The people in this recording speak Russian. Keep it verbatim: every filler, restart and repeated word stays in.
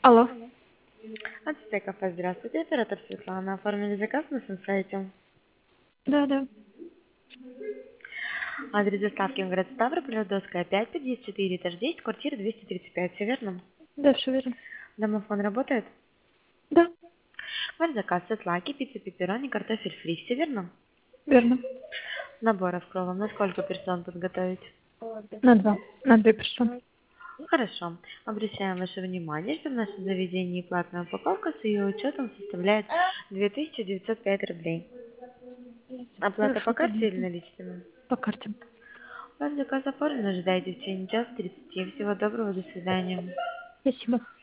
Алло. От кафе, здравствуйте, оператор Светлана. Оформили заказ на нашем сайте. Да, да. Адрес доставки в город Ставрополь, Родовская, пять, подъезд четыре, этаж десять, квартира двести тридцать пять, все верно? Да, все верно. Домофон работает? Да, Ваш заказ сетлаки, пицца пепперони, картофель фри, все верно? верно. Набор раскрою. На сколько персон подготовить? На два. На две персоны. Хорошо. Обращаем ваше внимание, что в нашем заведении платная упаковка с ее учетом составляет две тысячи девятьсот пять рублей. Оплата по Хорошо, карте или понятно. наличными? По карте. Ваш заказ оформлен, ожидайте в течение часа тридцати. Всего доброго, до свидания. Спасибо.